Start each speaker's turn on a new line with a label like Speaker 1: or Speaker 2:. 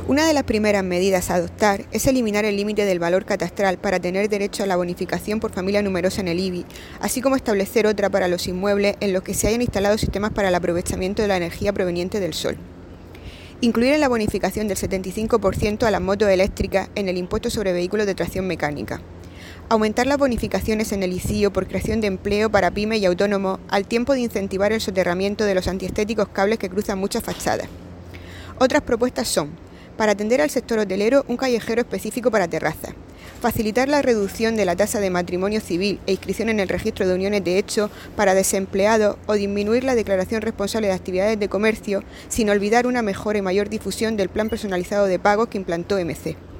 Speaker 1: Una de las primeras medidas a adoptar es eliminar el límite del valor catastral para tener derecho a la bonificación por familia numerosa en el IBI, así como establecer otra para los inmuebles en los que se hayan instalado sistemas para el aprovechamiento de la energía proveniente del sol. Incluir en la bonificación del 75% a las motos eléctricas en el impuesto sobre vehículos de tracción mecánica. Aumentar las bonificaciones en el ICIO por creación de empleo para pymes y autónomos al tiempo de incentivar el soterramiento de los antiestéticos cables que cruzan muchas fachadas. Otras propuestas son: para atender al sector hotelero, un callejero específico para terrazas. Facilitar la reducción de la tasa de matrimonio civil e inscripción en el registro de uniones de hecho para desempleados o disminuir la declaración responsable de actividades de comercio, sin olvidar una mejor y mayor difusión del plan personalizado de pagos que implantó MC.